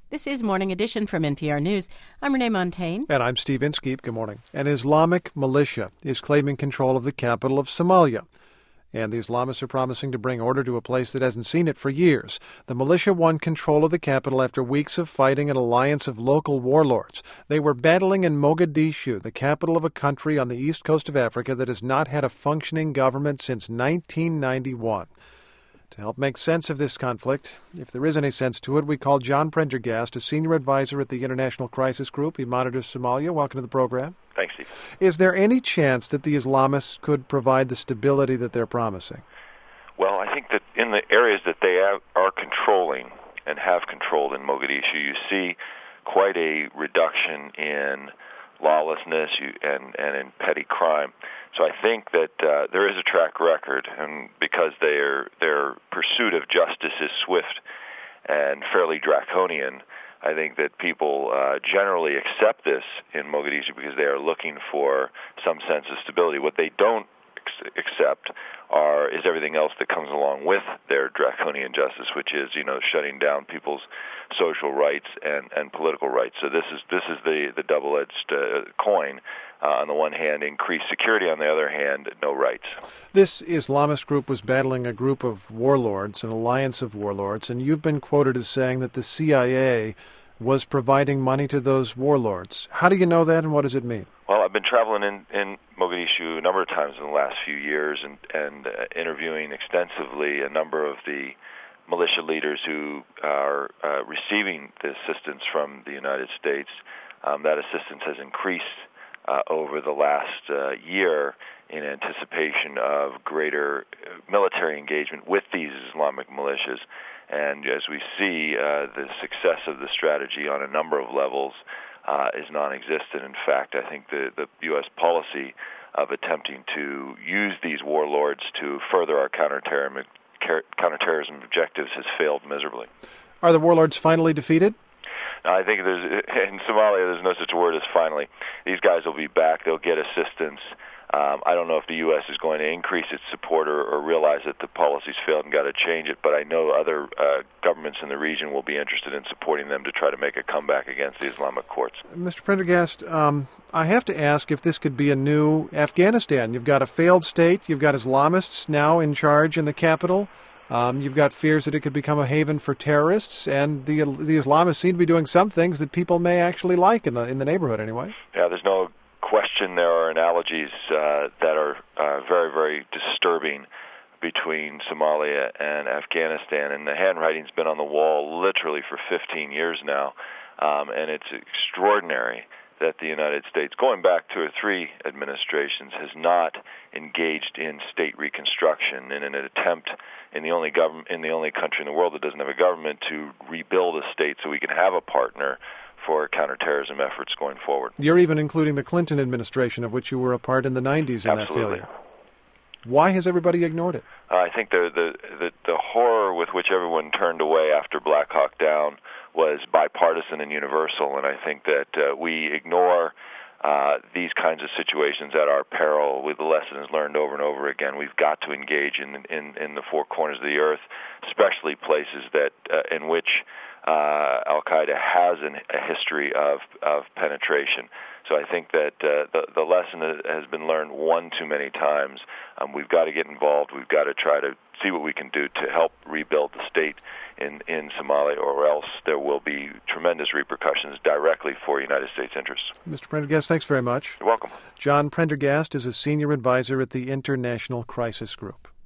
This is Morning Edition from NPR News. I'm Renee Montaigne. And I'm Steve Inskeep. Good morning. An Islamic militia is claiming control of the capital of Somalia. And the Islamists are promising to bring order to a place that hasn't seen it for years. The militia won control of the capital after weeks of fighting an alliance of local warlords. They were battling in Mogadishu, the capital of a country on the east coast of Africa that has not had a functioning government since 1991. To help make sense of this conflict, if there is any sense to it, we call John Prendergast, a senior advisor at the International Crisis Group. He monitors Somalia. Welcome to the program. Thanks, Steve. Is there any chance that the Islamists could provide the stability that they're promising? Well, I think that in the areas that they are controlling and have controlled in Mogadishu, you see quite a reduction in lawlessness and in petty crime. So I think that there is a track record, and because their pursuit of justice is swift and fairly draconian, I think that people generally accept this in Mogadishu because they are looking for some sense of stability. What they don't accept is everything else that comes along with their draconian justice, which is, shutting down people's social rights and political rights. So this is the double-edged coin. On the one hand, increased security. On the other hand, no rights. This Islamist group was battling a group of warlords, an alliance of warlords, and you've been quoted as saying that the CIA was providing money to those warlords. How do you know that, and what does it mean? Well, I've been traveling in Mogadishu a number of times in the last few years and interviewing extensively a number of the militia leaders who are receiving the assistance from the United States. That assistance has increased over the last year in anticipation of greater military engagement with these Islamic militias. And as we see, the success of the strategy on a number of levels is non-existent. In fact, I think the U.S. policy of attempting to use these warlords to further our counterterrorism objectives has failed miserably. Are the warlords finally defeated? I think in Somalia, there's no such word as finally. These guys will be back. They'll get assistance. I don't know if the U.S. is going to increase its support or realize that the policy's failed and got to change it, but I know other governments in the region will be interested in supporting them to try to make a comeback against the Islamic courts. Mr. Prendergast, I have to ask if this could be a new Afghanistan. You've got a failed state. You've got Islamists now in charge in the capital. You've got fears that it could become a haven for terrorists, and the Islamists seem to be doing some things that people may actually like in the neighborhood anyway. Yeah, there's no question there are analogies that are very, very disturbing between Somalia and Afghanistan, and the handwriting's been on the wall literally for 15 years now, and it's extraordinary that the United States, going back 2 or 3 administrations, has not engaged in state reconstruction in an attempt in the only country in the world that doesn't have a government to rebuild a state so we can have a partner for counterterrorism efforts going forward. You're even including the Clinton administration, of which you were a part in the 90s in that failure. Why has everybody ignored it? I think the horror with which everyone turned away after Black Hawk Down was bipartisan and universal, and I think that we ignore these kinds of situations at our peril with the lessons learned over and over again. We've got to engage in the 4 corners of the earth, especially places that in which Al-Qaeda has a history of penetration. So I think that the lesson has been learned one too many times. We've got to get involved. We've got to try to see what we can do to help rebuild the state in Somalia, or else there will be tremendous repercussions directly for United States interests. Mr. Prendergast, thanks very much. You're welcome. John Prendergast is a senior advisor at the International Crisis Group.